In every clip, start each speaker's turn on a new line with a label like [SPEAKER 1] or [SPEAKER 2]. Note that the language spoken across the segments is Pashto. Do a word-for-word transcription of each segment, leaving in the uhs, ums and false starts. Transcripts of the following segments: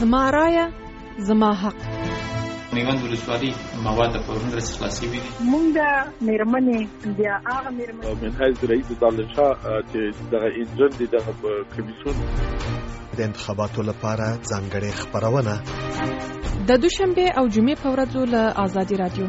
[SPEAKER 1] زما رایه زما حق.
[SPEAKER 2] میوند ولسوالي مواد په ورنډه خلاصي وي.
[SPEAKER 3] مونږ د میرمنې بیا هغه میرمنې
[SPEAKER 4] من حیث رئیس دانشاه چې دغه انجن دي دغه کمیسیون
[SPEAKER 5] د انتخاباتو لپاره ځانګړې خبرونه
[SPEAKER 1] د دوشنبه او جمعې په ورځو له آزادي رادیو.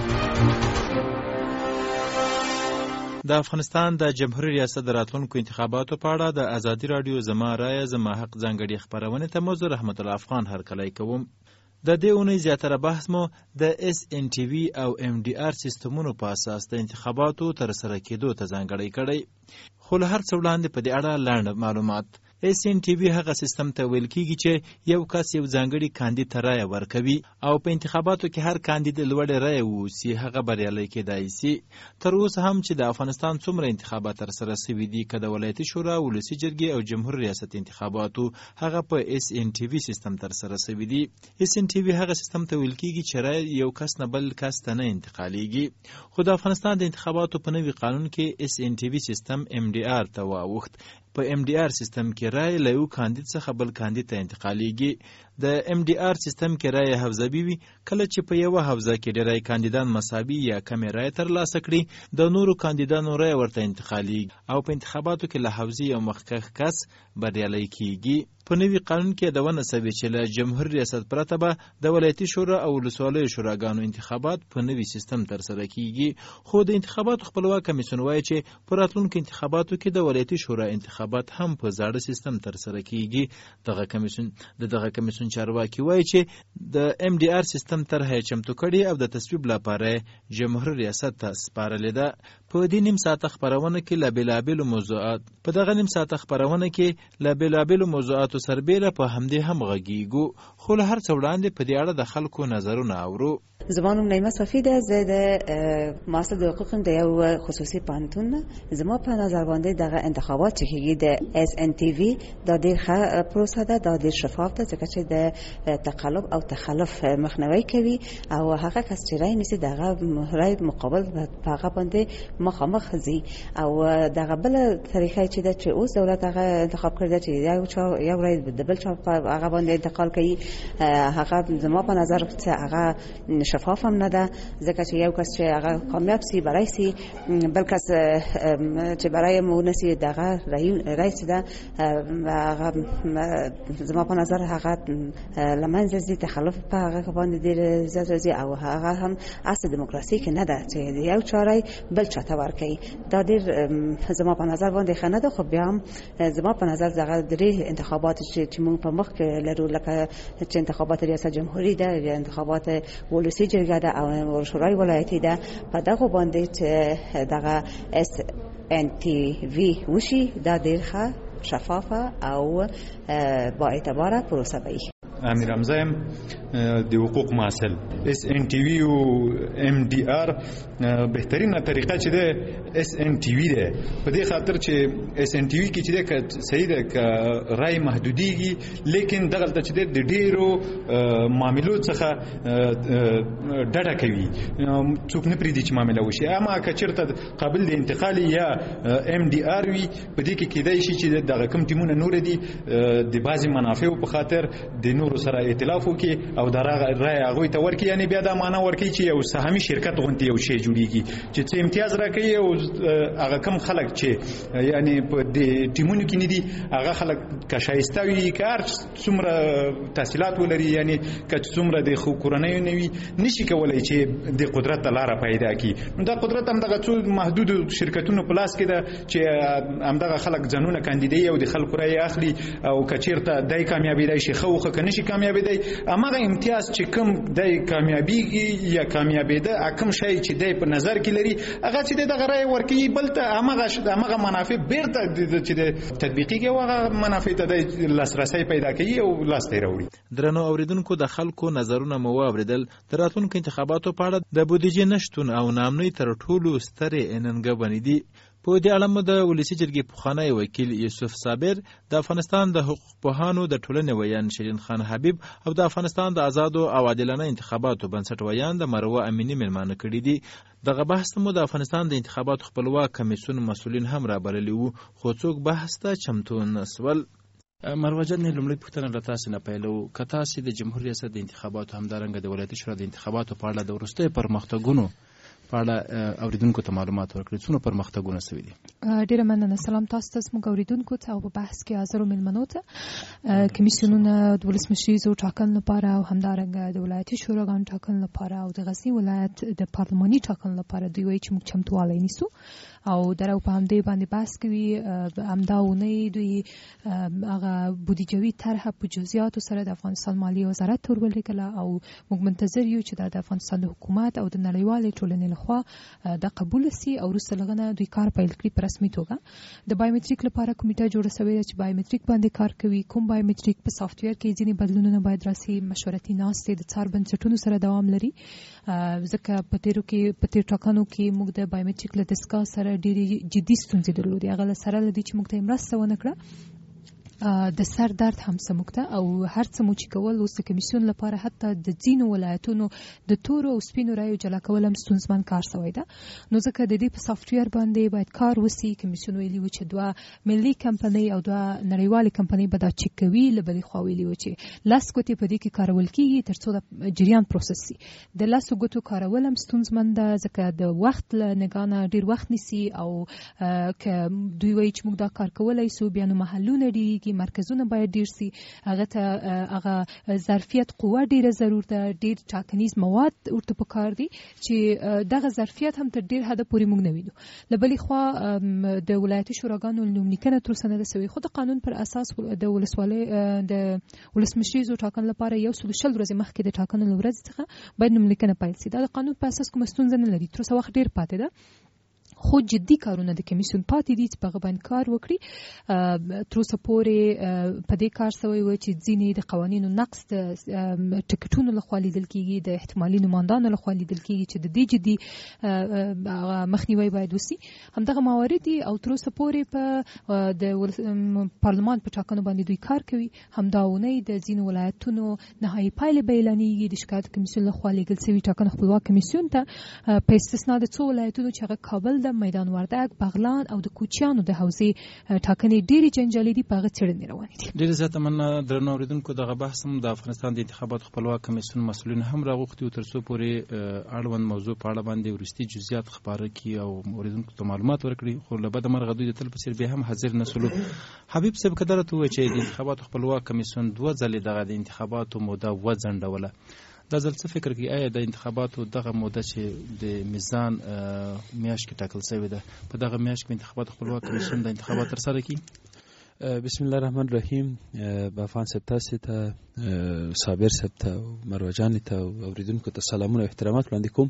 [SPEAKER 6] د افغانستان د جمهوریت ریاست د راتلونکو انتخاباتو په اړه د آزادي رادیو زما رایه زما حق ځانګړې خبرونه ته موضوع رحمت الله افغان هرکلی کوم. د دې اونۍ زیاتره بحث مو د اس ان ټي وي او ام ډي آر سیستمونو په اساس د انتخاباتو تر سره کېدو ته ځانګړی کړی. خو له هر څه وړاندې په دې اړه لنډ معلومات. اس ان ټي وي هغه سیستم ته ویل کیږي چې یو کس یو ځانګړي کاندید ته رایه ورکوي او په انتخاباتو کې هر کاندید لوړې رایه ووسي هغه بریالی کېدای سي. تر اوسه هم چې د افغانستان څومره انتخابات ترسره شوي دي، که د ولایتي شورا، ولسي جرګې او جمهور ریاست انتخاباتو، هغه په اس ان ټي وي سیستم ترسره شوي دي. اس ان ټي وي هغه سیستم ته ویل کیږي چې رایه یو کس نه بل کس ته نه انتقالیږي. خو د افغانستان د انتخاباتو په نوي قانون کې اس ان ټي وي سیستم ام ډي آر ته واوښت. په ام ډي آر سیستم کې رایه له یو کاندید څخه بل کاندید ته انتقالیږي. د ام ډي آر سیستم کې رایه حوزوي وي. کله چې په یوه حوزه کې ډیری کاندیدان مساوي یا کمې رایه ترلاسه کړي، د نورو کاندیدانو رایه ورته انتقالیږي او په انتخاباتو کې له حوزې یو مخکښ کس بریالی کیږي. په نوي قانون کې د ونه سوي چې له جمهور ریاست پرته به د ولایتي شورا او ولسوالیو شوراګانو انتخابات په نوي سیستم ترسره کیږي. خو د انتخاباتو خپلواک کمیسیون وایي چې په راتلونکو انتخاباتو کې د ولایتي شورا انتخابات هم په زاړه سیستم ترسره کیږي. دغه کمیسیون د دغه کمیسیون چارواکي وایي چې د ام ډي آر سیستم طرحه چمتو کړي او د تصویب لپاره جمهور ریاست ته سپارلې ده. په دې نیم ساعته خبرونه کې له بېلابېلو موضوعات په دغه نیم ساعته خبرونه کې له بېلابېلو موضوعاتو سربېره په همدې هم غږیږو. خو له هر څه وړاندې په دې اړه د خلکو نظرونه اورو.
[SPEAKER 7] زما نوم نعیمه صافی ده. زه د ماستر د حقوق د یو خصوصي پوهنتون نه. زما په نظر باندې دغه انتخابات چې کېږي د اس ان ټي وي دا ډېر ښه پروسه ده، دا ډېر شفاف ده، ځکه چې د تقلب او تخلف مخنیوی کوي او هغه کس چې رای نیسي دغه رای مقابل په هغه باندې مخامخ ځي. او دغه بله طریقه چې ده چې اوس دولت هغه انتخاب کړی چې یو چا یو رای د بل چا په هغه باندې انتقال کوي، هغه زما په نظر چې هغه شفاف هم نه ده، ځکه چې یو کس چې هغه کامیاب سی برای سی بل کس چې برای مونسی دغه رئیس ده هغه زما په نظر هغه لمنځه ځي، تخلف په هغه باندې ډېر زیات راځي او هغه هم اصل دیموکراسي کې نه ده چې یو چارای بل چاته ورکوي. دا ډېر زما په نظر باندې ښه نه ده. خو بیا هم زما په نظر دغه درې انتخابات چې موږ په مخ کې لرو، لکه چې انتخابات ریاست جمهوری ده یا انتخابات ولسی جرګه ده او شورای ولایتي ده، په دغه باندې چې دغه اس ان ټي وي وشي دا ډېر ښه شفافه او با اعتباره پروسه وي.
[SPEAKER 8] امیر حمزه د حقوق مسل اس ان ټي وي او ام ډي آر بهترینه طریقه چې ده اس ان ټي وي ده، په دې خاطر چې اس ان ټي وي کې چې ده صحیح ده ک رای محدوديږي، لیکن دغه ته چې د ډیرو معاملو څخه ډډه کوي، څوک نه پریدي چې معامله وشي. اما که چیرته قابل د انتقال یا ام ډي آر وي، په دې کې کېدای شي چې دغه کوم ټیمونه نور دي د بعضی منافع په خاطر د نور سره ائتلاف وکي او دغه رای هغه ته ورکي، یعنی بیا دا معنا ورکي چې یو سهامي شرکت غونډه یو شی جوړیږي چې څه امتیاز راکړي او هغه کم خلک چې یعنی په دې ټیمونو کې نه دي هغه خلک که شایسته وي، کار څومره تحصیلات ولري، یعنی که څومره د خو کورنۍ نه وي، نشي کولای چې د قدرت لاره پیدا کړي. نو دا قدرت هم دغه څو محدود شرکتونو په لاس کې ده چې همدغه خلک ځانونه کاندیدي او د خلکو رای اخلي او کچیرته دای کامیابی دی شي خو خو کني شي کامیابی دی، اماغه امتیاز چې کوم دای کامیابی یا کامیابی ده اکم شای چې دای په نظر کې لري هغه چې دغه رای ورکی بلته اماغه اماغه منافع بیرته چې د تطبیقي کې هغه منافع ته د لاسرسي پیدا کوي او لاس ته راوړي.
[SPEAKER 6] درنو اوریدونکو د خلکو نظرونه مو واوریدل. د راتلونکو انتخاباتو په اړه د بودیجې نشټون او نامنۍ تر ټولو سترې ننګونې دي. په دې اړه مو د ولسی جرګې پخوانی وکیل یوسف صابر، د افغانستان د حقوق پوهانو د ټولنې ویان شیرین خان حبیب او د افغانستان د آزادو او عادلانه انتخاباتو بنسټ ویان د مروه امینی ملمانه کړي دي. دغه بحث مو د افغانستان د انتخاباتو خپلواک کمیسیون مسؤلین هم را بللی وو، خو څوک بحث ته چمتو نسول. مروه جان، لومړی پوښتنه له تاسو نه پیلو، که تاسو د جمهوریت ریاست د انتخاباتو همدارنګه د ولایتي شورا د انتخاباتو په اړه د وروستیو پرمختګونو په اړه اوریدونکو ته معلومات ورکړي، څونه پرمختګونه شوي دي؟
[SPEAKER 1] ډیره مننه. سلام تاسو ته، زموږ اوریدونکو ته او په بحث کې حاضرو مېلمنو ته. کمیسیونونه د ولسمشریزو ټاکنو لپاره او همدارنګه د ولایتي شوراګانو ټاکنو لپاره او د غزني ولایت د پارلماني ټاکنو لپاره دوی وایي چې موږ چمتووالی نیسو او درو په همدې باندې بحث کوي. همدا اونۍ دوی هغه بودیجوي طرحه په جزئیاتو سره د افغانستان مالیې وزارت ته ورولېږله او موږ منتظر یو چې د افغانستان د حکومت او د نړیوالې ټولنې لخوا د قبول سي او وروسته لغنه دوی کار پیل کړي په رسمي توګه. د بایومټریک لپاره کمیټه جوړه شوې ده چې بایومټریک باندې کار کوي. کوم بایومټریک په سافټویر کې ځینې بدلونونه باید راسي، مشورتي ناستې د څار بنسټونو سره دوام لري، ځکه په تیرو کې په تیر ټاکنو کې موږ د بایومټریک له دستګاه سره ډېرې جدي ستونزې درلودې. هغه له سره لدی چې موږ ته مرسته ونه کړه، د سر درد هم سموکته او هر څه مو چې کول اوس د کمیسیون لپاره حتی د ځینو ولایتونو د تورو او سپینو رایو جلا کول هم ستونزمن کار شوی ده. نو ځکه د دې په سافټویر باندې باید کار وسی. کمیسیون ویلي و چې دوه ملي کمپنۍ او دوه نړیوالې کمپنۍ به دا چک کوي، له بلې خوا ویلي و چې لاس ګوتې په دې کې کارول کیږي تر څو د جریان پروسس سي. د لاسو ګوتو کارول هم ستونزمن ده ځکه د وخت له نګانه ډیر وخت نیسي او که دوی وایي چې موږ دا کار کولای سو، بیا نو محلونه ډیریږي، مرکزونه باید ډیر سي، هغه ته هغه ظرفیت قوه ډیره ضرور ده، ډیر ټاکنیز مواد ورته پکار دي چې دغه ظرفیت هم تر ډیر حد پورې موږ نه وینو. له بلې خوا د ولایتي شوراګانو نوملیکنه تر اوسه نه ده سوې، خو د قانون پر اساس د ولسوالۍ د ولسمشریزو ټاکنو لپاره یو سل شل ورځې مخکې د ټاکنو له ورځې څخه باید نوملیکنه پیل سي. دا د قانون په اساس کومه ستونزه نه لري، تر اوسه وخت ډیر پاتې ده، خو جدي کارونه د کمیسیون پاتې دي چې په هغه باندې کار وکړي. تر اوسه پورې په دې کار شوی و چې ځینې د قوانینو نقض د ټکټونو لخوا لیدل کېږي، د احتمالي نوماندانو لخوا لیدل کېږي چې د دې جدي مخنیوی باید وسي. همدغه موارد دي او تر اوسه پورې په د پارلمان په ټاکنو باندې دوی کار کوي. همدا اونۍ د ځینو ولایتونو نهایي پایلې به اعلانېږي د شکایت کمیسیون لخوا لیږل شوي ټاکنو خپلواک کمیسیون ته، په استثنا د څو ولایتونو چې هغه کابل، میدان وردګ، بغلان او د کوچیانو د حوزې ټاکنې ډېرې جنجالي دي، په هغه څېړنې روانې دي.
[SPEAKER 6] ډېره زیاته مننه درنو اورېدونکو. دغه بحث هم د افغانستان د انتخاباتو خپلواک کمیسیون مسؤلین هم راغوښتي وو تر څو پورې اړوند موضوع په اړه باندې وروستي جزئیات خپاره کړي او اورېدونکو ته معلومات ورکړي، خو له بده مرغه دوی د تل په څېر بیا هم حاضر نه شولو. حبیب صاحب، که درته ووایي چې د انتخاباتو خپلواک کمیسیون دوه ځلې دغه د انتخاباتو موده وځنډوله، دا ځل څه فکر کوي؟ آیا د انتخاباتو دغه موده چې د میزان میاشت کې ټاکل شوې ده، په دغه میاشت کې انتخابات خپلواک کمیسیون د انتخابات ترسره کړي؟
[SPEAKER 9] بسم الله الرحمن الرحیم. بافان صاحب تاسو ته، صابر صاحب ته، مروه جان ته او اوریدونکو ته سلامونه او احترامات وړاندې کوم.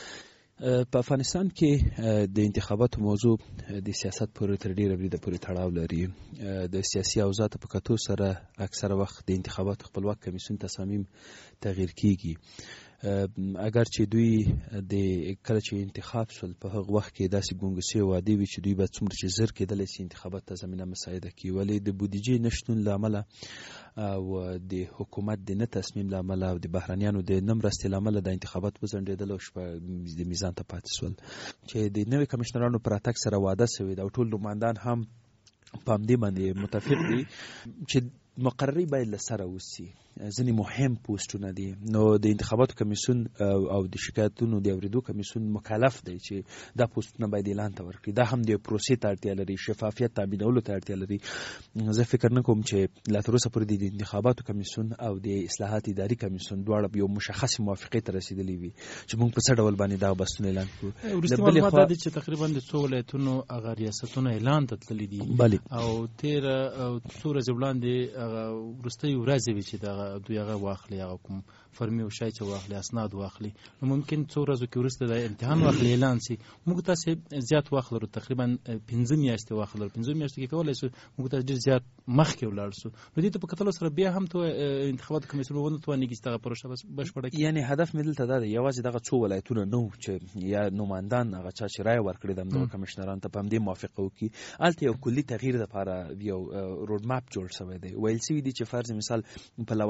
[SPEAKER 9] په افغانستان کې د انتخاباتو موضوع د سیاست پورې تر ډیره بریده پورې تړاو لري. د سیاسي اوضاع په کتو سره اکثره وخت د انتخاباتو خپلواک کمیسیون تصامیم تغییر کیږي. اگر چې دوی د کله چې انتخاب شول په هغه وخت کې داسې ګونګسي وعده وي چې دوی به څومره چې زر کېدلی شي انتخابات ته زمینه مساعده کړي، ولې د بودیجې نشتون له امله او د حکومت د نه تصمیم له امله او د بهرنیانو د نه مرستې له امله د انتخابات وځنډېدل او شپه د میزان ته پاتې شول، چې د نوي کمشنرانو پر راتګ سره وعده شوې ده او ټول نوماندان هم په همدې باندې متفق دي چې مقرری باید له سره وسي. ځینې مهم پوسټونه دي، نو د انتخاباتو کمیسیون او د شکایتونو د اورېدو کمیسیون مکلف دی چې دا پوسټونه باید اعلان ته ورکړي. دا هم د پروسې ته اړتیا لري، شفافیت تامینولو ته اړتیا لري. زه فکر نه کوم چې لا تر اوسه پورې د انتخاباتو کمیسیون او د اصلاحات اداري کمیسیون دواړه یو مشخص موافقې ته رسېدلي وي چې موږ په څه ډول باندې دا بحثونه اعلان کړو.
[SPEAKER 6] وروستي معلومات دا دي چې تقریبا د څو ولایتونو هغه ریاستونه اعلان ته تللي دي او تېره څو ورځې وړاندې هغه وروستۍ ورځې وي چې دغه دوی هغه واخلي، هغه کوم فرمي او شای چې واخلي، اسناد واخلي. نو ممکن څو ورځو کې وروسته د امتحان واخلي اعلان سي. موږ تاسې زیات وخت لرو، تقریبا پنځه میاشتې وخت لرو. پنځه میاشتې کې کولی شو موږ تاسې ډېر زیات مخکې ولاړ شو. نو دې ته په کتلو سره بیا هم تو انتخاباتو کمیسیون ونه توانېږي چې دغه پروسه بشپړه کړي.
[SPEAKER 9] یعنې هدف مې دلته دا دی یوازې دغه څو ولایتونه نه وو چې یا نوماندان هغه چا چې رایه ورکړې ده همدغه کمشنرانو ته په همدې موافقه وکړي. هلته یو کلي تغییر دپاره یو روډ ماپ جوړ شوی دی. ویل شوي دي چې فرض مثال په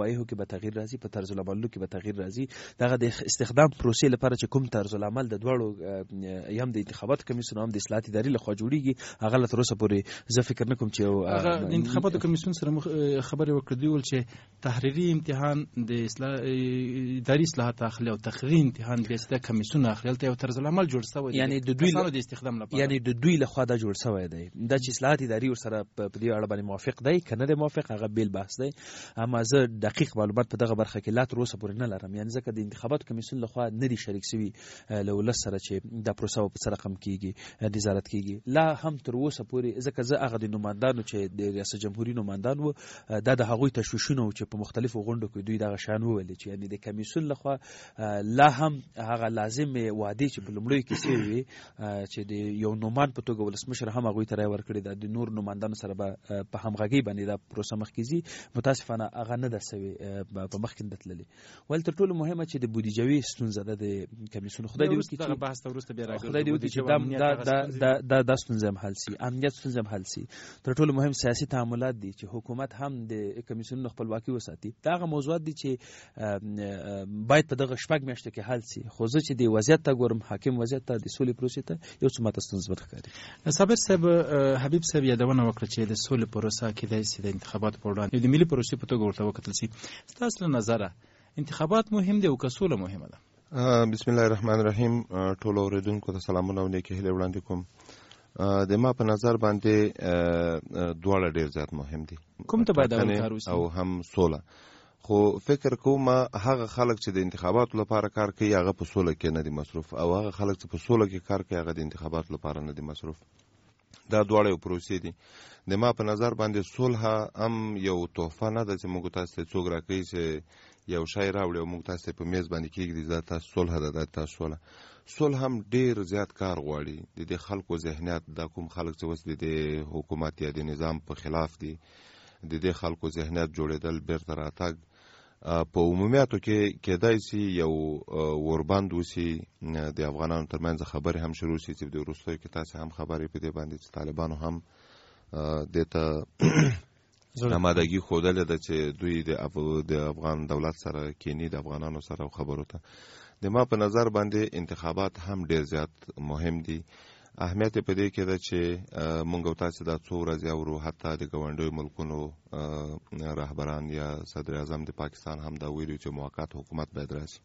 [SPEAKER 9] روایحو کې به تغییر راځي، په طرز العملو کې به تغییر راځي. دغه د استخدام پروسې لپاره چې کوم طرز العمل د دواړو یم د انتخاباتو کمیسیون هم د اصلاحات ادارې لخوا جوړیږي، هغه له تر اوسه پورې زه فکر نه کوم چې
[SPEAKER 6] هغه د انتخاباتو کمیسیون سره خبرې وکړې دي ول چې تحریري امتحان د اصلاح اداري اصلاحات اخلي او تقریري امتحان به د کمیسیون اخلي، ته یو طرز العمل جوړ شوی دی،
[SPEAKER 9] یعنی د دوی
[SPEAKER 6] د استخدام لپاره،
[SPEAKER 9] یعنی د دوی لخوا دا جوړ شوی دی. دا چې اصلاحات اداري ورسره په دې اړه باندې موافق دی کنه دی موافق، هغه بیل بحث دی. اما زه دقیق معلومات په دغه برخه کې لا تر اوسه پورې نه لرم، یعنی ځکه د انتخاباتو کمیسیون لخوا نه دي شریک شوي له ولس سره چې دا پروسه په څه رقم کیږي نظارت کیږي. لا هم تر اوسه پورې ځکه زه هغه د نمائندانو چې د ریاست جمهوریت نمائندان وو، دا د هغوی تشویشونه چې په مختلفو غونډو کې دوی دغه شان وویل چې یعنی د کمیسیون لخوا لا هم هغه لازم وعده چې په لومړیو کې سوي وي چې د یو نومان په توګه ولسمشر هم هغوی ته رایه ورکړې ده، د نور نمائندانو سره به په همغږۍ باندې دا پروسه مخکې ځي. متاسفانه هغه نه ده سوې په مخکې نه تللې. ول تر ټولو مهمه چې د بودیجوي ستونزه ده د کمیسیون. خدای دې وکړي چې
[SPEAKER 6] بحث ته وروسته بیا راګرځو،
[SPEAKER 9] خدای دې وکړي چې دا دا دا ستونزه هم حل شي، امنیت ستونزه هم حل شي. تر ټولو مهم سیاسي تعاملات دي چې حکومت هم د کمیسیون خپلواکي وساتي. دا هغه موضوعات دي چې باید په دغه شپږ میاشتو کې حل شي. خو زه چې د وضعیت ته ګورم، حاکم وضعیت ته، د سولې پروسې ته، یو څه ماته ستونزمن ښکاري.
[SPEAKER 6] صابر صاحب، حبیب صاحب یادونه وکړه چې د سولې پروسه کېدای شي د انتخاباتو په وړاندې د ملي پروسې په توګه ورته وکتل شي. ستاسو له نظره انتخابات مهم دي او که سوله مهمه ده؟
[SPEAKER 4] بسم الله الرحمن الرحیم. ټول اوریدونکو ته سلامونه او نیکې هیلې وړاندې کوم. د ما په نظر باندې دواړه ډیر زیات مهم دي،
[SPEAKER 6] کوم ته باید اول کار وشي
[SPEAKER 4] او هم سوله. خو فکر کوم هغه خلک چې د انتخاباتو لپاره کار کوي هغه په سوله کې نه دي مصروف، او هغه خلک چې په سوله کې کار کوي هغه د انتخاباتو لپاره نه دي مصروف. دا دواړه یو پروسې دي. د ما په نظر باندې صلح هم یو تحفه نه ده چې موږ تاسو ته څوک راکوي چې یو شی راوړي او موږ تاسو په میز باندې کېږدي دا تاسو صلح ده، دا تاسو سوله. صلح هم ډیر زیات کار غواړي. د دې خلکو ذهنیت، دا کوم خلک چې اوس د حکومت یا د نظام په خلاف دي، د دې خلکو ذهنیت جوړېدل، بیرته راتګ په عمومیاتو کې کېدای شي یو وربند وشي. د افغانانو ترمنځ خبرې هم شروع شي چې د وروستیو کې تاسو هم خبرې په دې باندې چې طالبانو هم دې ته آمادګي ښودلې ده چې دوی د افغان دولت سره کینی، د افغانانو سره خبرو ته. د ما په نظر باندې انتخابات هم ډیر زیات مهم دي. اهمیت په دې کې ده چې مونږ او تاسو دا څو ورځې اورو، حتی د ګاونډیو ملکونو رهبران یا صدر اعظم د پاکستان هم دا ویلي چې موقت حکومت باید راشي،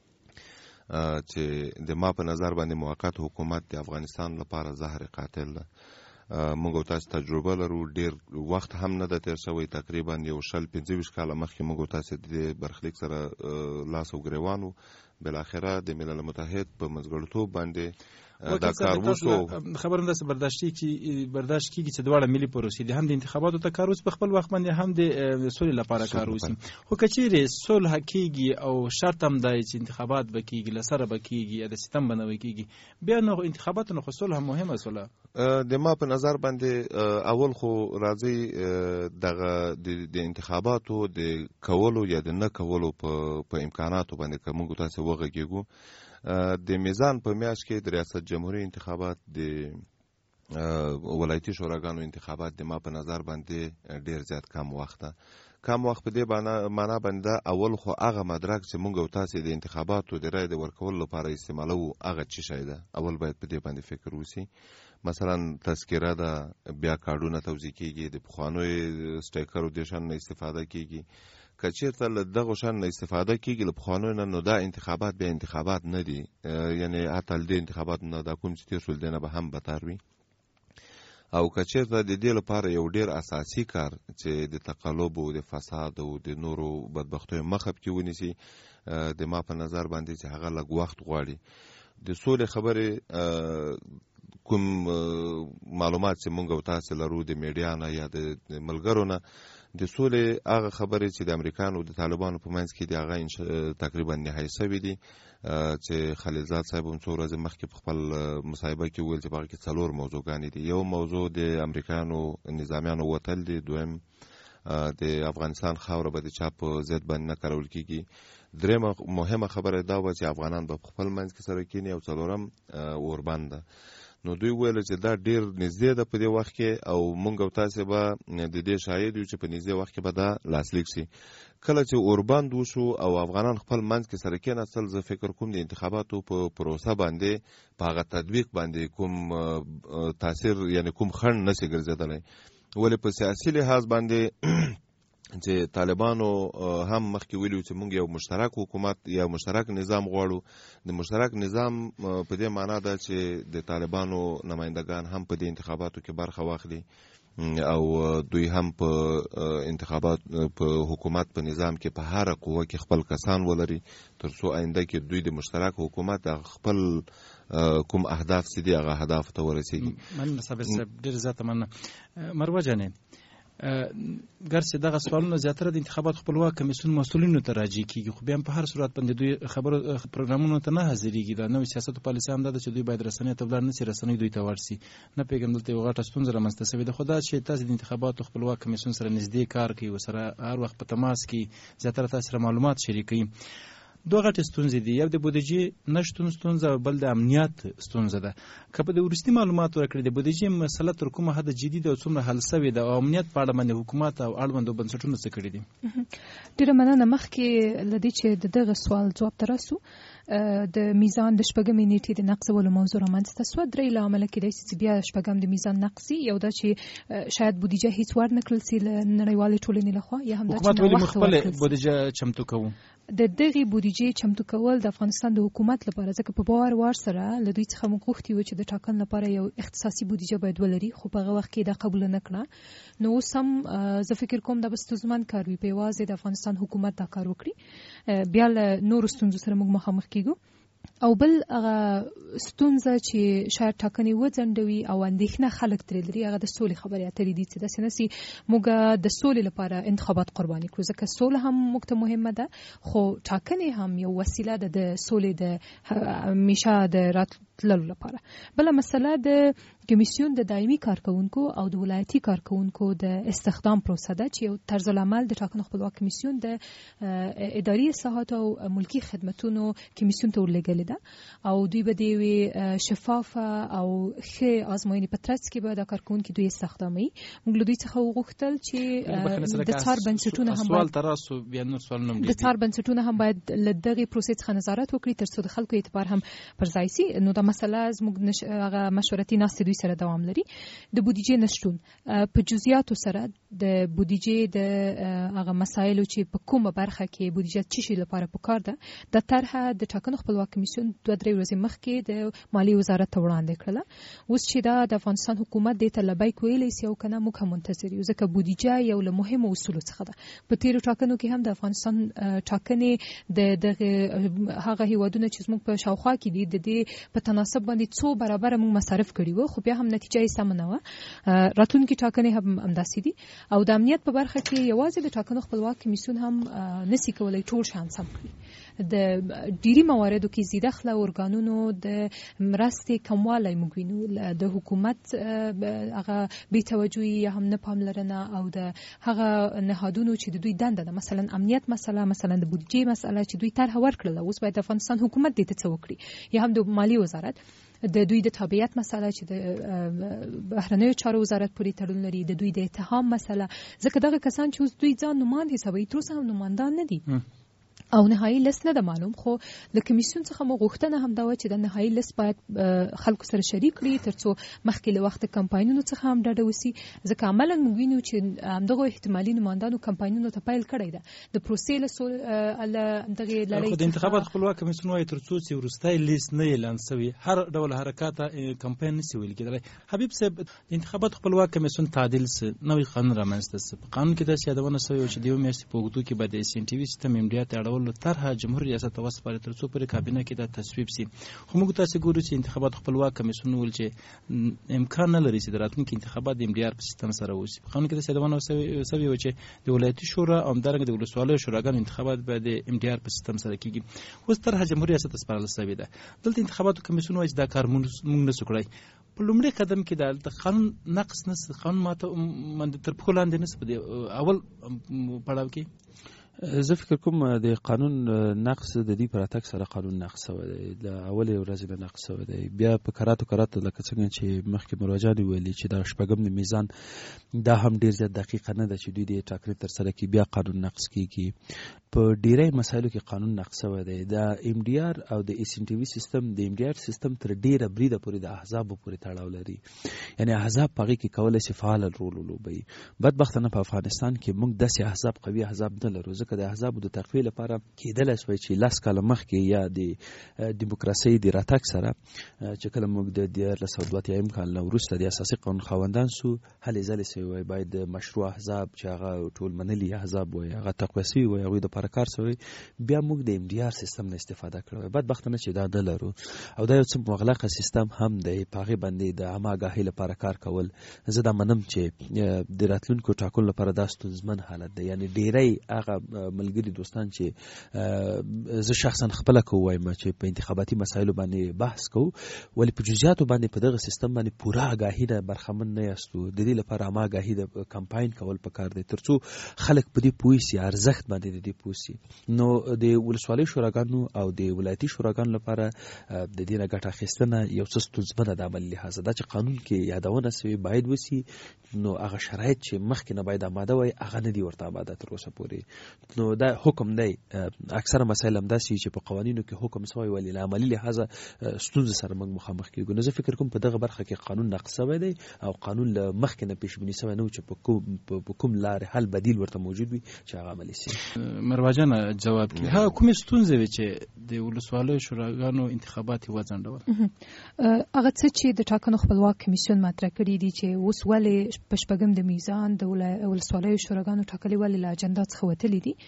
[SPEAKER 4] چې د ما په نظر باندې موقت حکومت د افغانستان لپاره زهر قاتل ده. مونږ او تاسو تجربه لرو، ډیر وخت هم نه ده تیر شوی، تقریبا یو شل پنځه ویشت کاله مخکې مونږ او تاسو د برخلیک سره لاس او ګریوان وو. بالاخره د ملل متحد په منځګړیتوب باندې دا کار وشو.
[SPEAKER 6] خبره ده چې برداشت کی برداشت کیږي چې دواړه ملي پروسې دي، هم د انتخاباتو ته کار وشي په خپل وخت باندې، هم د سولې لپاره کار وشي. خو کچېرې صلح کیږي او شرط هم دی چې انتخابات به کیږي، لسره به کیږي یا د سیستم بنوي کیږي، بیا نو انتخاباتو نو خو صلح مهمه صلح.
[SPEAKER 4] د ما په نظر باندې اول خو راځي دغه د انتخاباتو د کولو یا د نه کولو په امکاناتو باندې که موږ تاسو وغږیږو. د میزان په میاشت کې د ریاست جمهوریت انتخابات، د ولایتي شوراګانو انتخابات د ما په نظر باندې ډیر زیات کم وخت ده. کم وخت په دې معنا باندې اول خو هغه مدرک چې موږ او تاسو د انتخاباتو د رای د ورکولو لپاره استعمالوو هغه څه شي ده، اول باید په دې باندې فکر وشي. مثلا تذکره ده، بیا کارډونه توزیع کیږي، د پخوانیو سټیکرو د شان استفاده کیږي. که چېرته له دغو شان نه استفاده کیږي له پخوانیو نه، نو دا انتخابات بیا انتخابات نه دي، یعنی حتی له دې انتخاباتو نه دا کوم چې تېر شول دی نه به هم بدتر وي. او که چېرته د دې لپاره یو ډېر اساسي کار چې د تقلب او د فساد او د نورو بدبختیو مخه پکې ونیسي، د ما په نظر باندې چې هغه لږ وخت غواړي. د سولې خبرې کوم معلومات چې مونږ او تاسو لرو د میډیا نه یا د ملګرو نه، د سولې هغه خبرې چې د امریکانو او د طالبانو په منځ کې دي هغه تقریبا نهایي شوي دي، چې خلیلزاد صاحب هم څو ورځې مخکې په خپل مصاحبه کې وویل چې په هغه کې څلور موضوعګانې دي. یو موضوع د امریکانو نظامیانو وتل دي، دویم د افغانستان خاوره به د چا په ضد باندې نه کارول کېږي، درېیمه مهمه خبره دا وه چې افغانان به په خپل منځ کې سره کینی، او څلورم اوربند ده. نو دوی ویل چې دا ډیر نږدې ده په دې وخت کې او مونږ او تاسې به د دې شاهد یو چې په نږدې وخت کې به دا لاسلیک شي. کله چې اوربند وشو او افغانان خپل منځ کې سره کېناستل، زه فکر کوم د انتخاباتو په پروسه باندې په هغه تطبیق باندې کوم تاثیر یعنی کوم خنډ نشي ګرځېدلی. ولې په سیاسي لحاظ باندې چې طالبانو هم مخکې ویلي چې موږ یو مشترک حکومت یا مشترک نظام غواړو. د مشترک نظام په دې معنا ده چې د طالبانو نمایندگان هم په دې انتخاباتو کې برخه واخلي او دوی هم په انتخابات په حکومت په نظام کې په هر قوه کې خپل کسان ولري تر څو آینده کې دوی د مشترک حکومت خپل کوم اهداف چې دي هغه اهداف ته ورسیږي.
[SPEAKER 6] من صابر صاحب ډېر زیاته مننه. مروه جانې، ګرچې دغه سوالونه زیاتره د انتخابات خپلواک کمیسیون مسؤلینو ته راجع کیږي، خو بیا په هر صورت باندې دوی خبرو پروګرامونو ته نه حاضرېږي. دا نوې سیاست او پالیسي هم دا ده چې دوی باید رسنۍ ته ولاړ نه شي، رسنۍ دوی ته ورسي. نه پوهېږم دلته یوه غټه ستونزه رامنځته شوې ده. خو دا چې تاسې د انتخاباتو خپلواک کمیسیون سره نږدې کار کوي، ورسره هر وخت په تماس کې زیاتره تاسې سره معلومات شریکوي. دوه غټې ستونزې دي، یو د بودیجې نشتون ستونزه او بل د امنیت ستونزه ده. که په د وروستي معلومات ورکړي د بودیجې مسله تر کومه حده جدي ده او څومره حل سوې ده، او امنیت په اړه باندې حکومت او اړوندو بنسټونو څه کړي دي؟
[SPEAKER 1] ډېره مننه. مخکې له دې چې د دغه سوال جواب ته راسو، د میزان د شپږمې نیټې د نقضولو موضوع رامنځته سوه. درې له امله کېدای شي چې بیا شپږم د میزان نقضي، یو دا چې شاید بودیجه هیڅ ور نه کړل سي له نړیوالې ټولنې لخوا، یا هم دا چې
[SPEAKER 6] حکومت ولې خپله بودیجه چمتو کوو.
[SPEAKER 1] د دغې بودیجې چمتو کول د افغانستان د حکومت لپاره، ځکه په باور وار سره له دوی څخه موږ غوښتي وو چې د ټاکنو لپاره یو اختصاصي بودیجه باید ولري، خو په هغه وخت کې دا قبول نه کړه. نو اوس هم زه فکر کوم دا به ستونزمن کار وي په یوازې د افغانستان حکومت دا کار وکړي. بیا له نورو ستونزو سره موږ مخامخ کیږو. او بل هغه ستونزه چې شاید ټاکنې وځنډوي او اندېښنه خلک ترې لري، هغه د سولې خبرې اترې دي چې داسې نه سي موږ د سولې لپاره انتخابات قرباني کړو، ځکه سوله هم موږ ته مهمه ده، خو ټاکنې هم یو وسیله ده د سولې د همیشه د راتللو لپاره. بله مسله د کمیسیون د دایمي کارکونکو او د ولایتي کارکونکو د استخدام پروسه ده چې یو طرز العمل د ټاکنو خپلواک کمیسیون د اداري اصلاحات او ملکي خدمتونو کمیسیون ته ورلېږلې ده، او دوی به د یوې شفافه او ښې ازموینې په ترڅ کې به دا کارکونکي دوی استخداموي. موږ له دوی څخه وغوښتل چې د څار بنسټونه هم باید د څار بنسټونه هم باید له دغې پروسې څخه نظارت وکړي تر څو د خلکو اعتبار هم پر ځای سي. نو دا مسله زموږ هغه مشورتي ناستې دوی سره دوام لري. د بودیجې نشتون په جزئیاتو سره د بودیجې د هغه مسایلو چې په کومه برخه کې بودیجه څه شي لپاره پکار ده، د طرحه د ټاکنو خپلواک کمیسیون دوه درې ورځې مخکې د مالیې وزارت ته وړاندې کړله. اوس چې دا د افغانستان حکومت دې ته لبیک ویلی سي او که نه، موږ هم منتظر یو، ځکه بودیجه یو له مهمو اصولو څخه ده. په تېرو ټاکنو کې هم د افغانستان ټاکنې د دغه هغه هیوادونه چې زموږ په شاوخوا کې دي د دې په تناسب باندې څو برابره موږ مصارف کړي وو، خو بیا هم نتیجه یې سمه نه وه. راتلونکي ټاکنې هم همداسې دي. او د امنیت په برخه کې یوازې د ټاکنو خپلواک کمیسیون هم نسي کولی ټول شیان سم کړي. د ډیری مواردو کې زیرخله ارګانونو د مرستې کموالی موږ وینو، د حکومت هغه بې توجهي یا هم نه پاملرنه او د هغه نهادونو چې د دوی دنده ده، مثلا امنیت مسله، مثلا د بودیجې مسله چې دوی طرحه ورکړله، اوس باید د افغانستان حکومت دې ته څه وکړي، یا هم د مالیې وزارت د دوی د تابعیت مسله چې د بهرنیو چارو وزارت پورې تړون لري، د دوی د اتهام مسله، ځکه دغه کسان چې اوس دوی ځان نوماند حسابوي تر اوسه هم نوماندان نه دي او نهایی لیست نه ده معلوم. خو له کمیسیون څخه مو غوښتنه هم دا وه چې د نهایی لیست باید خلکو سره شریک کړي تر څو مخکې له وخته کمپاینونو څخه هم ډډه وسي، ځکه عملا موږ وینو چې همدغو احتمالي نوماندانو کمپاینونو ته پیل کړی ده د پروسې له دغې لړۍ.
[SPEAKER 6] خو د انتخابات خپلواک کمیسیون وایي تر څو چې وروستی لیست نه اعلان سوي هر ډول حرکاته کمپاین نسي ویل کېدلی. حبیب صاحب، د انتخابات خپلواک کمیسیون تعدیل څه نوی قانون رامنځته څه په قانون کې داسې یادونه سوې وه چې د یو میاشتې په اوږدو کې به د اس ان ټي وي سیستم امنیت اړول طرحه جمهوریت ریاست ته وسپاري تر څو پورې کابینه کې دا تصویب سي. خو موږ تاسو ګورو چې انتخابات خپلواک کمیسیون ول چې امکان نه لري چې د راتلونکي انتخابات د ام ډي ار په سیستم سره وشي. په قانون کې د سیدوانو سوي و چې د ولایتي شورا او همدارنګه د ولسوالیو شوراګانو انتخابات به د ام ډي ار په سیستم سره کیږي. اوس طرحه جمهوریت ریاست ته سپارل شوې ده. دلته انتخاباتو کمیسیون وایي دا کار موږ نه سو کړی. په لومړي قدم کې د قانون نقص نه قانون ماته تر پخو لاندې نه په اول پړاو کې
[SPEAKER 9] زه فکر کوم د قانون نقص د دې پر اتک سره قانون نقص شوی دی، د اولې ورځې نه نقص شوی دی. بیا په کراتو کراتو لکه څنګه چې مخکې مروجانې ویلي چې دا شپږم د میزان دا هم ډېر زیات دقیقه نه ده چې دوی د ټاکنې ترسره کړي بیا قانون نقص کیږي. په ډیری مسایلو کې قانون نقص شوی دی. د ایم ډي آر او د ایس ان ټي وي سیستم د ایم ډي آر سیستم تر ډیره بریده پورې د احزابو پورې تړاو لري، یعنی احزاب په هغې کې کولی شي فعال رول ولوبوي. بدبختانه په افغانستان کې موږ داسې احزاب قوي احزاب نه لرو، ځکه د احزابو د تقویې لپاره کېدلی شوی چې لس کاله مخکې یا د دیموکراسۍ د راتګ سره چې کله موږ د دیارلس سوه دوه اتیایم کال نه وروسته د اساسي قانون خاوندان سو، هلې ځلې سوی وای باید د مشروع احزاب چې هغه ټول منلي احزاب وای هغه تقویه سوي وای، هغوی دپاره کار سوی، بیا موږ د ایم ډي آر سیستم نه استفاده کړی. بدبختانه چې دا نه لرو او دا یو څه مغلقه سیستم هم دی، په هغې باندې د عامه آګاهۍ لپاره کار کول زه دا منم چې د راتلونکو ټاکنو لپاره دا ستونزمن حالت دی. یعنی ډیری هغه ملګري دوستان چې زه شخصا خپله که ووایم چې په انتخاباتي مسایلو باندې بحث کوو، ولې په جزئیاتو باندې په دغه سیستم باندې پوره آګاهي نه برخمن نه یاستو. د دې لپاره عامه آګاهي د کمپاین کول پکار دی تر څو خلک په دې پوه سي، ارزښت باندې د دې پوه سي. نو د ولسوالۍ شوراګانو او د ولایتي شوراګانو لپاره د دې نه ګټه اخیستنه یو څه ستونزمنه ده عملي لحاظه. دا چې قانون کې یادونه سوې باید وسي، نو هغه شرایط چې مخکې نه باید آماده وای هغه نه دي ورته آماده تر اوسه پورې. نو دا حکم دی، اکثره مسایل همداسې چې په قوانینو کې حکم سوی ولې له عملي لحاظه ستونزې سره موږ مخامخ کېږو. نو زه فکر کوم په دغه برخه کې قانون نقص سوی دی او قانون له مخکې نه پیشبیني سوی نه و چې په کوم په کوم لارې حل بدیل ورته موجود وي چې هغه عملي سي.
[SPEAKER 6] مروه جانه جواب کړي، ها کومې ستونزې وې چې د ولسوالیو شوراګانو انتخابات یې وځنډول؟
[SPEAKER 1] هغه څه چې د ټاکنو خپلواک کمیسیون مطرح کړي دي چې اوس ولې په شپږم د میزان د ولسوالیو شوراګانو ټاکلي ولې له اجنډا څخه وتلي دي.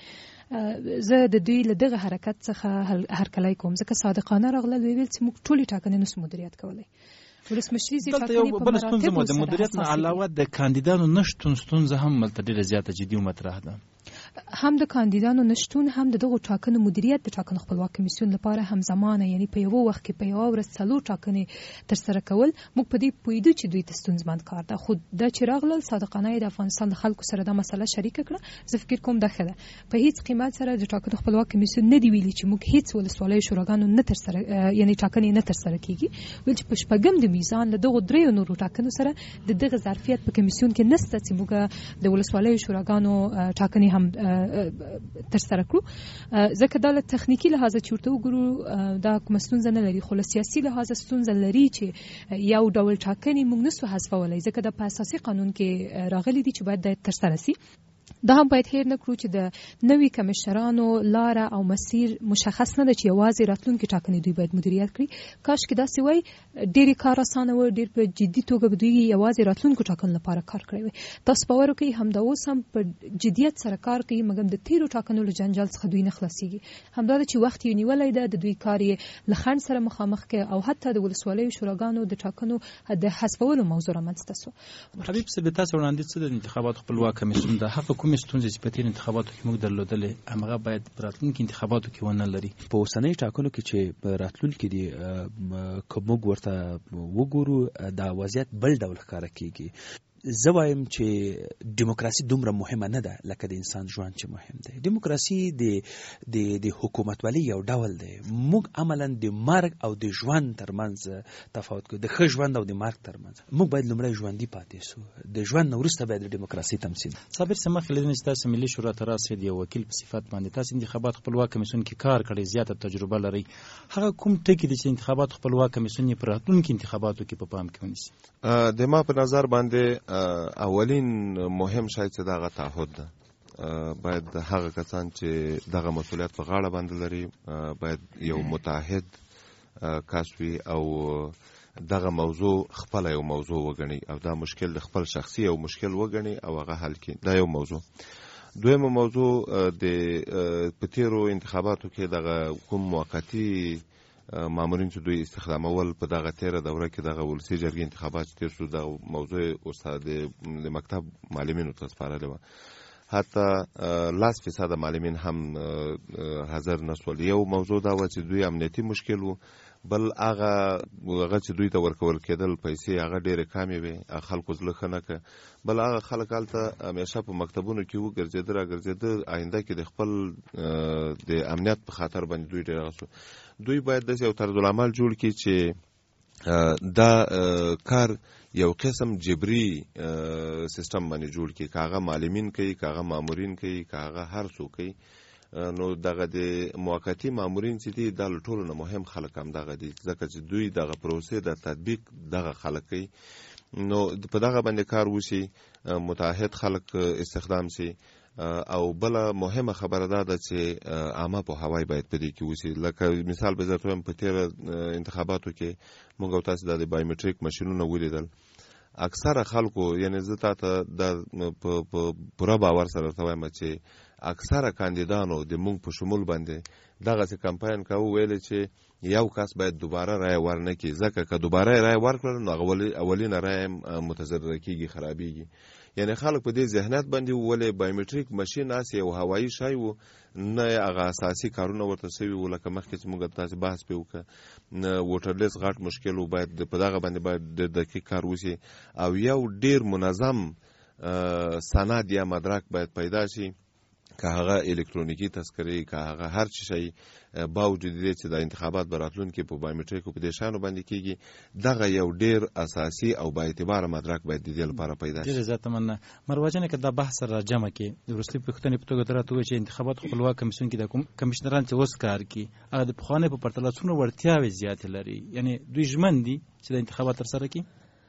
[SPEAKER 1] زه د دوی له دغه حرکت څخه هرکلی کوم، ځکه صادقانه راغلل ویل چې موږ ټولې ټاکنې نسو مدیریت کولی. ولسمشري زی ټاکنې په مراتبو
[SPEAKER 6] سره د مدیریت نه علاوه د کاندیدانو نشتون ستونزه هم ملته ډېره زیاته جدي او مطرح ده.
[SPEAKER 1] هم د کاندیدانو نشتون هم د دغو ټاکنو مدیریت د ټاکنو خپلواک کمیسیون لپاره همزمانه، یعنی په یو وخت کې په یو ورځ څلور ټاکنې ترسره کول موږ په دې پوهېدو چې دوی ته ستونزمن کار ده. خو دا چې راغلل صادقانه د افغانستان د خلکو سره دا مسله شریکه کړه، زه فکر کوم دا ښه ده. په هیڅ قیمت سره د ټاکنو خپلواک کمیسیون نه دی ویلي چې موږ هیڅ ولسوالیو شوراګانو نه ترسره یعنی ټاکنې نه ترسره کیږي، ویل چې په شپږم د میزان له دغو دریو نورو ټاکنو سره د دغه ظرفیت په کمیسیون کې نشته چې موږ د ولسوالیو شوراګانو ټاکنې هم ترسره کړو. ځکه دا له تخنیکي لحاظه چې ورته وګورو دا کومه ستونزه نه لري، خو له سیاسي لحاظه ستونزه لري چې یو ډول ټاکنې موږ نسو حذفولی، ځکه دا په اساسي قانون کې راغلي دي چې باید دا ترسره سي. دا هم باید هیر نه کړو چې د نوي کمشنرانو لاره او مسیر مشخص نه ده چې یوازې راتلونکي ټاکنې دوی باید مدیریت کړي. کاشکې داسې وای ډېرې کار اسانه و، ډېر په جدي توګه به دوی یوازې راتلونکو ټاکنو لپاره کار کړی وي. تاسو باور وکړئ همدا اوس هم په جدیت سره کار کوي، مګر د تیرو ټاکنو له جنجال څخه دوی نه خلاصېږي. همدا ده چې وخت یې نیولی ده، د دوی کار یې له خنډ سره مخامخ کوي او حتی د ولسوالیو شوراګانو د ټاکنو د حذفولو موضوع رامنځته سوه.
[SPEAKER 6] حبیب صاحب تاسو وړاندې څه د انتخاباتو خپلواک کمیسیون د هغه کومې ستونزې چې په تیر انتخاباتو کې موږ درلودلې همغه باید په راتلونکي انتخاباتو کې ونه لري؟
[SPEAKER 9] په اوسنۍ ټاکنو کې چې په راتلونکي دي که موږ ورته وګورو دا وضعیت بل ډول ښکاره کیږي. زه وایم چې دیموکراسي دومره مهمه نه ده لکه د انسان ژوند چې مهم دی. دیموکراسي د د د حکومتولۍ یو ډول دی. موږ عملا د مرګ او د ژوند ترمنځ تفاوت کوو، د ښه ژوند او د مرګ ترمنځ. موږ باید لومړی ژوندي پاتې سو، د ژوند نه وروسته باید د دیموکراسي تمثیل.
[SPEAKER 6] صابر صاحب مخکې له دې چې تاسو ملي شورا ته راسئ د یو وکیل په صفت باندې تاسو انتخابات خپلواک کمیسیون کې کار کړی، زیاته تجربه لري، هغه کوم ټکي دي چې انتخابات خپلواک کمیسیون یې په راتلونکي انتخاباتو کې په پام کې ونیسي؟
[SPEAKER 4] د ما په نظر باندې اولین مهم شاید چې دغه تعهد ده. باید هغه کسان چې دغه مسؤلیت په غاړه باندې لري باید یو متعهد کس وي او دغه موضوع خپل یو موضوع وګڼي او دا مشکل د خپل شخصي یو مشکل وګڼي او هغه حل کړي. دا یو موضوع. دویمه موضوع د په تیرو انتخاباتو کې دغه کوم موقتي مامورین چې دوی استخدامول په دغه تیره دوره کې دغه ولسي جرګې انتخابات تیر شو، دغه موضوع استاد د مکتب معلمینو ته سپارلې وه. حتی لاس فیصده معلمین هم حاضر نشول. یو موضوع دا و چې دوی امنیتي مشکل و، بل هغه هغه چې دوی ته ورکول کېدل پیسې هغه ډېرې کمې وې، خلکو زړه ښه نه کړه. بل هغه خلک هلته همیشه په مکتبونو کې وګرځېده راګرځېده، آینده کې د خپل د امنیت په خاطر باندې دوی ډېر هغه دوی باید داسې یو طرزالعمل جوړ کړي چې دا کار یو قسم جبري سیستم باندې جوړ کړي، که هغه معلمین کوي، که هغه مامورین کوي، که هغه هر څوک کوي. نو دغه د موقتي مامورین چې دي دا له ټولو نه مهم خلک هم دغه دي، ځکه چې دوی دغه پروسې د تطبیق دغه خلک کوي. نو په دغه باندې کار وشي، متعهد خلک استخدام شي. او بل مهمه خبره دا ده چې عامه پوهاوی باید په دې کې وشي. لکه مثال به درته وایم، په تېره انتخاباتو کې موږ او تاسو د بایومټریک ماشینونه ولیدل. اکثره خلکو، یعنی زه تا ته د په پوره باور سره درته وایم چې اکثره کاندیدانو د موږ په شمول باندې دغسې کمپاین کاوه، ویل چې یو کس باید دوباره رای ورنه کړي، ځکه که دوباره رای ورکړل نو اولینه رای متضرره کېږي، خرابېږي. یعنی خلک په دې ذهنیت باندې ولې بایومټریک ماشین هسې یو هوایي شی و، نه هغه اساسي کارونه ورته سوي وو، لکه مخکې چې موږ تاسې بحث پرې وکړه. ووټر لیست غټ مشکل و، باید په دغه باندې باید ډېر دقیق کار وشي، او یو ډېر منظم سند یا مدرک باید پیدا شي، که هغه الکترونیکي تذکرې، که هغه هر څه شی، باوجود دې چې د انتخابات به راتلونکي په بایومټریکو په دې شیانو باندې کېږي، دغه یو ډېر اساسي او با اعتباره مدرک باید د دې لپاره پیدا شي.
[SPEAKER 6] ډېره زیاته مننه. مروه جانې، که دا بحث را جمع کړي، د وروستۍ پوښتنې په توګه ته راته ووایي چې انتخابات خپلواک کمیسیون کې د کوم کمیشنران چې اوس کار کوي، هغه د پخوانۍ په پرتله څومره وړتیاوې زیاتې لري؟ یعنی دوی ژمن دي چې د انتخابات ترسره کړي؟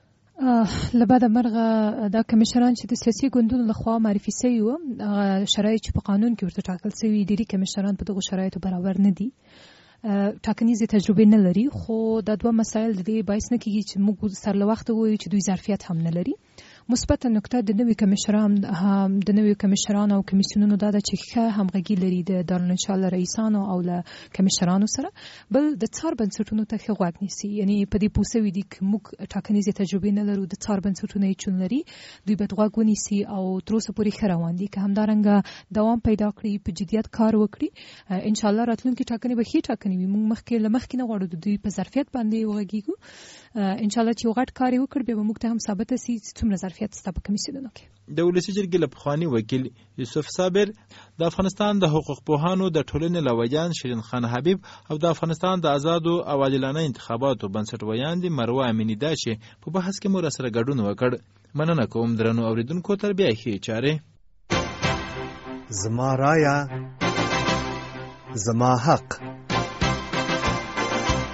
[SPEAKER 1] له بعد مرغه دا کمیشنران چې د سیاسي ګوندونو لخوا معرفي شوي وو، شرایط چې په قانون کې ورته ټاکل شوي، ډېری کمیشنران په دغو شرایطو برابر نه دي، ټاکنیزې تجربې نه لري. خو دا دوه مسایل د دې باعث نه کېږي چې موږ سر له وخته ووایو چې دوی ظرفیت هم نه لري. مثبته نکته د نوي کمیشنران د نوي کمیشنرانو او کمیسیونونو دا ده چې ښه همغږي لري د دارالانشا له رئیسانو او له کمیشنرانو سره. بل د څار بنسټونو ته ښه غوږ نیسي، یعنی په دې پوه سوي دي که موږ ټاکنیزې تجربې نه لرو، د څار بنسټونه یې چون لري، دوی باید غوږ ونیسي او تر اوسه پورې ښه روان دي. که همدارنګه دوام پیدا کړي، په جدیت کار وکړي، انشاءالله راتلونکي ټاکنې به ښې ټاکنې وي. موږ مخکې له مخکې نه غواړو د دوی په ظرفیت باندې وغږیږو. انشاءالله چې یو غټ کار یې وکړ، بیا به موږ ته هم ثابته سي چې څومره ظرفیت شته په کمیسیونونو کې.
[SPEAKER 6] د ولسي جرګې له پخواني وکیل یوسف صابر، د افغانستان د حقوق پوهانو د ټولنې له ویان شیرین خان حبیب او د افغانستان د آزادو او عادلانه انتخاباتو بنسټ ویان دي مروه امینی دا چې په بحث کې مو راسره ګډون وکړ. مننه کوم درنو اوریدونکو، تر بیا ښې چارې.
[SPEAKER 5] زما رایه زما حق.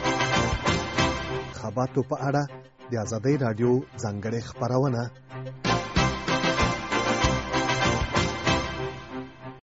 [SPEAKER 5] انتخاباتو په اړه د آزادۍ راډیو ځانګړې خپرونه